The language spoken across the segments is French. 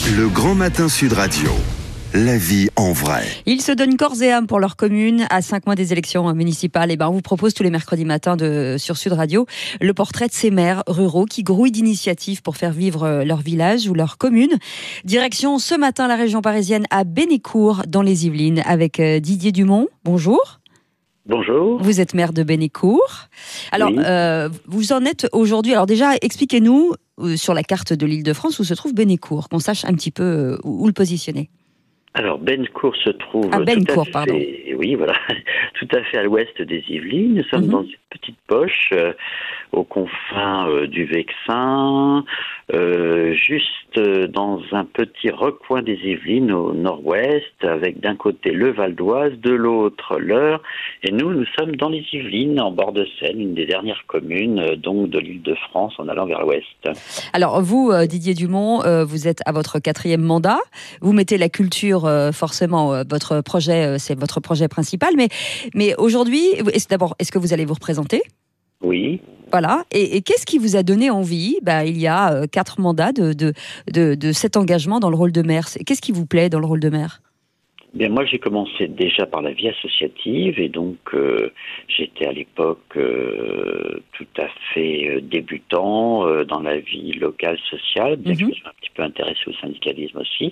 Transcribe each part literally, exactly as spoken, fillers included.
Le Grand Matin Sud Radio. La vie en vrai. Ils se donnent corps et âme pour leur commune. À cinq mois des élections municipales, et ben on vous propose tous les mercredis matins de, sur Sud Radio le portrait de ces maires ruraux qui grouillent d'initiatives pour faire vivre leur village ou leur commune. Direction ce matin la région parisienne à Bennécourt dans les Yvelines avec Didier Dumont. Bonjour. Bonjour. Vous êtes maire de Bennécourt. Alors, oui. euh, vous en êtes aujourd'hui. Alors déjà, expliquez-nous euh, sur la carte de l'Île-de-France où se trouve Bennécourt, qu'on sache un petit peu euh, où, où le positionner. Alors, Bennécourt se trouve ah, Bennécourt, tout à pardon. fait, oui, voilà, tout à fait à l'ouest des Yvelines. Nous sommes mm-hmm. dans une petite poche euh, aux confins euh, du Vexin, euh, juste euh, dans un petit recoin des Yvelines au nord-ouest, avec d'un côté le Val d'Oise, de l'autre l'Eure, et nous, nous sommes dans les Yvelines, en bord de Seine, une des dernières communes euh, donc de l'Île-de-France en allant vers l'ouest. Alors vous, euh, Didier Dumont, euh, vous êtes à votre quatrième mandat. Vous mettez la culture Euh, forcément, euh, votre projet, euh, c'est votre projet principal. Mais, mais aujourd'hui, est-ce, d'abord, est-ce que vous allez vous représenter ? Oui. Voilà. Et, et qu'est-ce qui vous a donné envie, bah, il y a euh, quatre mandats, de, de, de, de cet engagement dans le rôle de maire ? Qu'est-ce qui vous plaît dans le rôle de maire ? Bien, moi, j'ai commencé déjà par la vie associative et donc euh, j'étais à l'époque euh, tout à fait euh, débutant euh, dans la vie locale sociale, bien mm-hmm. que je me sois un petit peu intéressé au syndicalisme aussi,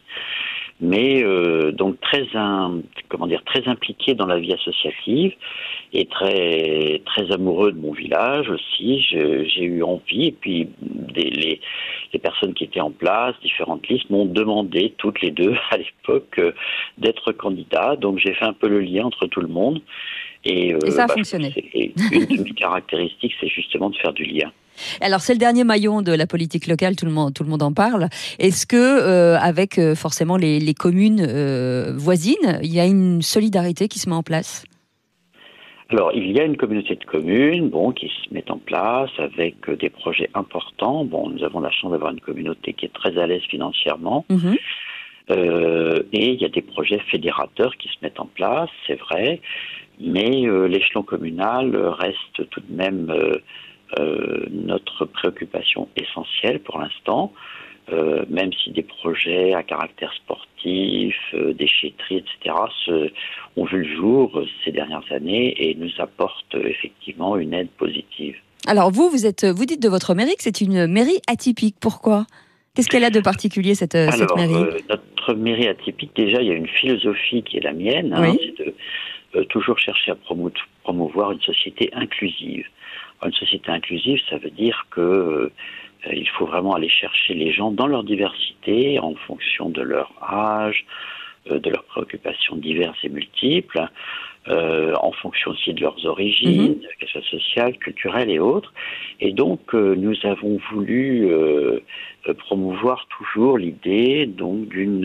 mais euh, donc très un, comment dire très impliqué dans la vie associative et très très amoureux de mon village aussi. Je, j'ai eu envie et puis des, les les personnes qui étaient en place, différentes listes, m'ont demandé toutes les deux à l'époque euh, d'être candidat. Donc j'ai fait un peu le lien entre tout le monde. Et, euh, et ça a bah, fonctionné. Et une de mes caractéristiques, c'est justement de faire du lien. Alors c'est le dernier maillon de la politique locale, tout le monde, tout le monde en parle. Est-ce que euh, avec euh, forcément les, les communes euh, voisines, il y a une solidarité qui se met en place ? Alors, il y a une communauté de communes, bon, qui se met en place avec euh, des projets importants. Bon, nous avons la chance d'avoir une communauté qui est très à l'aise financièrement. Mmh. Euh, et il y a des projets fédérateurs qui se mettent en place, c'est vrai. Mais euh, l'échelon communal reste tout de même euh, euh, notre préoccupation essentielle pour l'instant. Euh, même si des projets à caractère sportif, euh, déchetterie, et cetera, se, ont vu le jour euh, ces dernières années et nous apportent euh, effectivement une aide positive. Alors vous, vous êtes, vous dites de votre mairie que c'est une mairie atypique. Pourquoi ? Qu'est-ce qu'elle a de particulier, cette, Alors, cette mairie ? euh, notre mairie atypique, déjà, il y a une philosophie qui est la mienne, hein, oui. c'est de euh, toujours chercher à promou- promouvoir une société inclusive. Alors, une société inclusive, ça veut dire que euh, il faut vraiment aller chercher les gens dans leur diversité, en fonction de leur âge, euh, de leurs préoccupations diverses et multiples, euh, en fonction aussi de leurs origines, mmh. qu'elles soient sociales, culturelles et autres. Et donc, euh, nous avons voulu euh, promouvoir toujours l'idée donc d'une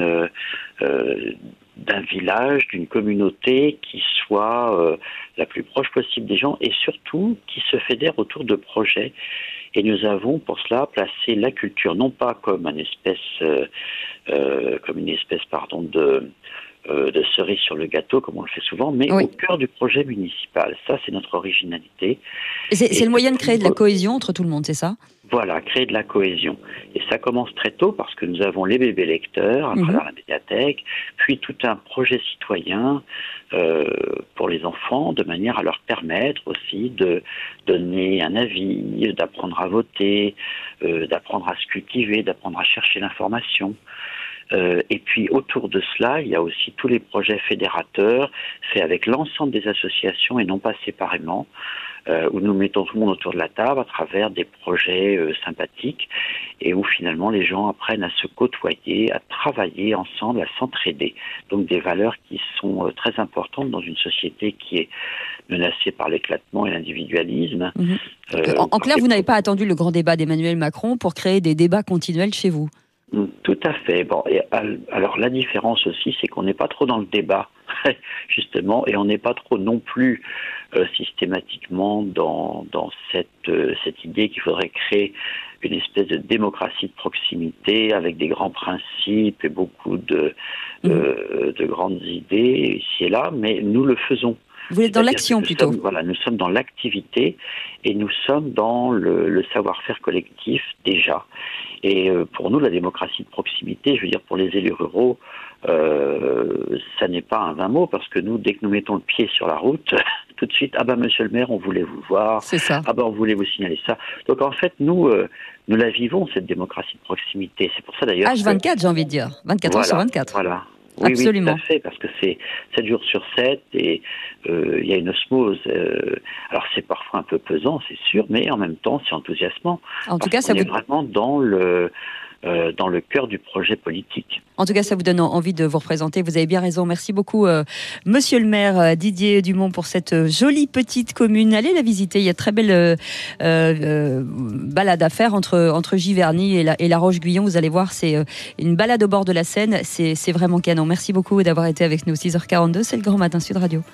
euh, d'un village, d'une communauté qui soit euh, la plus proche possible des gens et surtout qui se fédère autour de projets. Et nous avons pour cela placé la culture non pas comme une espèce, euh, euh, comme une espèce pardon de euh, de cerise sur le gâteau comme on le fait souvent, mais oui. au cœur du projet municipal. Ça, c'est notre originalité. Et c'est, et c'est le moyen de créer de la cohésion entre tout le monde, c'est ça ? Voilà, créer de la cohésion. Et ça commence très tôt parce que nous avons les bébés lecteurs à mmh. travers la médiathèque, puis tout un projet citoyen euh, pour les enfants, de manière à leur permettre aussi de donner un avis, d'apprendre à voter, euh, d'apprendre à se cultiver, d'apprendre à chercher l'information. Euh, et puis autour de cela, il y a aussi tous les projets fédérateurs faits avec l'ensemble des associations et non pas séparément, euh, où nous mettons tout le monde autour de la table à travers des projets euh, sympathiques et où finalement les gens apprennent à se côtoyer, à travailler ensemble, à s'entraider. Donc des valeurs qui sont euh, très importantes dans une société qui est menacée par l'éclatement et l'individualisme. Mmh. Euh, en, en clair, vous n'avez pas attendu le grand débat d'Emmanuel Macron pour créer des débats continuels chez vous ? Tout à fait. Bon, et alors la différence aussi, c'est qu'on n'est pas trop dans le débat, justement, et on n'est pas trop non plus euh, systématiquement dans dans cette euh, cette idée qu'il faudrait créer une espèce de démocratie de proximité avec des grands principes et beaucoup de mmh. euh, de grandes idées ici et là, mais nous le faisons. Vous êtes dans C'est-à-dire l'action que nous plutôt. sommes- Voilà, nous sommes dans l'activité et nous sommes dans le, le savoir-faire collectif déjà. Et euh, pour nous, la démocratie de proximité, je veux dire, pour les élus ruraux, euh, ça n'est pas un vain mot, parce que nous, dès que nous mettons le pied sur la route, tout de suite, ah ben monsieur le maire, on voulait vous voir, C'est ça. ah ben on voulait vous signaler ça. Donc en fait, nous, euh, nous la vivons, cette démocratie de proximité. C'est pour ça d'ailleurs H que- vingt-quatre, j'ai envie de dire. vingt-quatre heures sur voilà, vingt-quatre. Voilà. Oui, Absolument. oui, tout à fait, parce que c'est sept jours sur sept et euh, il y a une osmose. Euh, alors c'est parfois un peu pesant, c'est sûr, mais en même temps c'est enthousiasmant. En tout Parce cas, ça qu'on est vous... vraiment dans le euh, dans le cœur du projet politique. En tout cas, ça vous donne envie de vous représenter. Vous avez bien raison. Merci beaucoup, euh, monsieur le maire euh, Didier Dumont, pour cette euh, jolie petite commune. Allez la visiter. Il y a de très belles euh, euh, balades à faire entre, entre Giverny et la, et la Roche-Guyon. Vous allez voir, c'est euh, une balade au bord de la Seine. C'est, c'est vraiment canon. Merci beaucoup d'avoir été avec nous. six heures quarante-deux, c'est le Grand Matin Sud Radio.